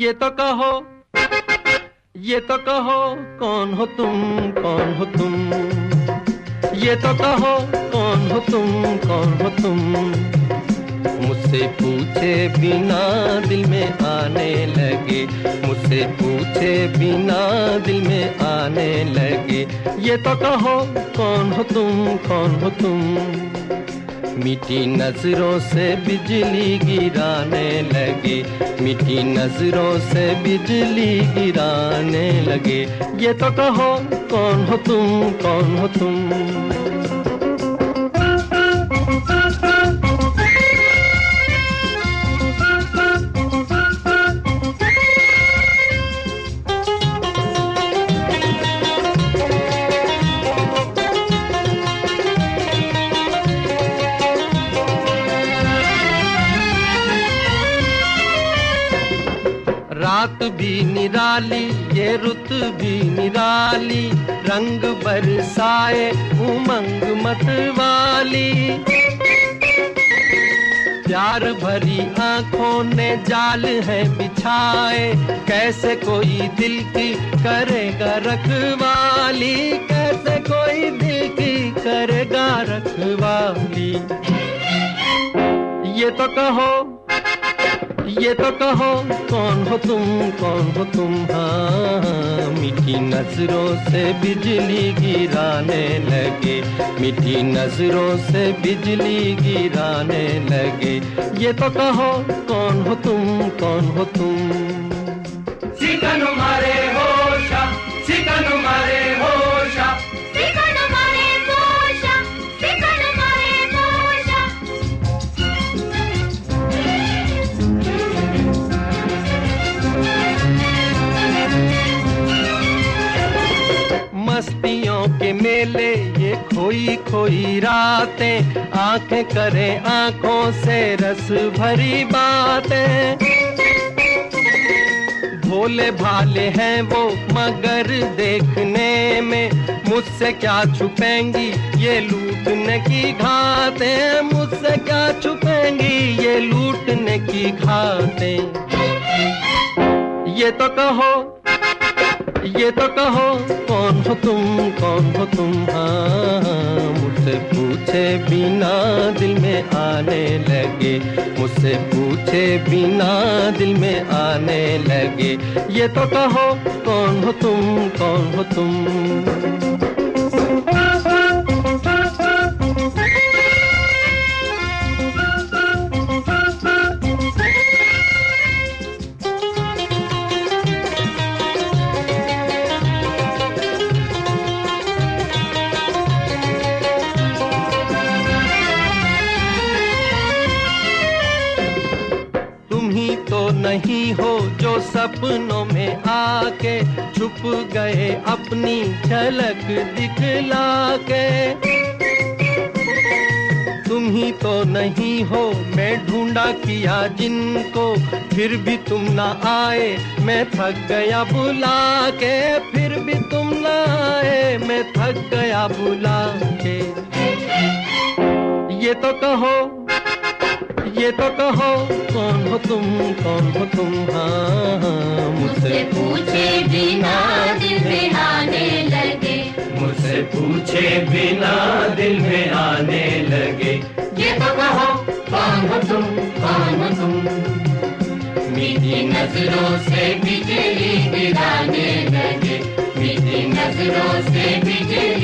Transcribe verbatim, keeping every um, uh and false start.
ये तो कहो, ये तो कहो कौन हो तुम, कौन हो तुम, ये तो कहो कौन हो तुम, कौन हो तुम। मुझसे पूछे बिना दिल में आने लगे, मुझसे पूछे बिना दिल में आने लगे। ये तो कहो कौन हो तुम, कौन हो तुम। मीठी नजरों से बिजली गिराने लगे, मीठी नजरों से बिजली गिराने लगे। ये तो कहो कौन हो तुम, कौन हो तुम। रात भी निराली, ये रुत भी निराली, रंग बरसाए उमंग मतवाली। प्यार भरी आंखों ने जाल है बिछाए, कैसे कोई दिल की करेगा रखवाली, कैसे कोई दिल की करेगा रखवाली। ये तो कहो, ये तो कहो कौन हो तुम, कौन हो तुम। हाँ, मीठी नजरों से बिजली गिराने लगे, मीठी नजरों से बिजली गिराने लगे। ये तो कहो कौन हो तुम, कौन हो तुम। सिकनु मारे होशा, सिकनु मारे होशा, सिकनु मारे होशा, सिकनु मारे होशा। मस्तियों के मेले ये खोई खोई रातें, आंखें करें आंखों से रस भरी बातें। भोले भाले हैं वो मगर देखने में, मुझसे क्या छुपेंगी ये लूटने की घातें, मुझसे क्या छुपेंगी ये लूटने की घातें। ये तो कहो, ये तो कहो कौन हो तुम, कौन हो तुम। हाँ, मुझसे पूछे बिना दिल में आने लगे, मुझसे पूछे बिना दिल में आने लगे। ये तो कहो कौन हो तुम, कौन हो तुम। तो नहीं हो जो सपनों में आके छुप गए अपनी झलक दिखला के। तुम ही तो नहीं हो मैं ढूंढा किया जिनको, फिर भी तुम ना आए मैं थक गया बुला के, फिर भी तुम ना आए मैं थक गया बुला के। ये तो कहो, ये तो कहो कौन हो तुम, कौन हो तुम। हाँ, मुझसे पूछे बिना दिल में आने लगे, मुझसे पूछे बिना दिल में आने लगे। ये तो कहो कौन हो तुम, कौन हो तुम। मीठी नजरों से बिजली गिराने लगे, मीठी नजरों से बिजली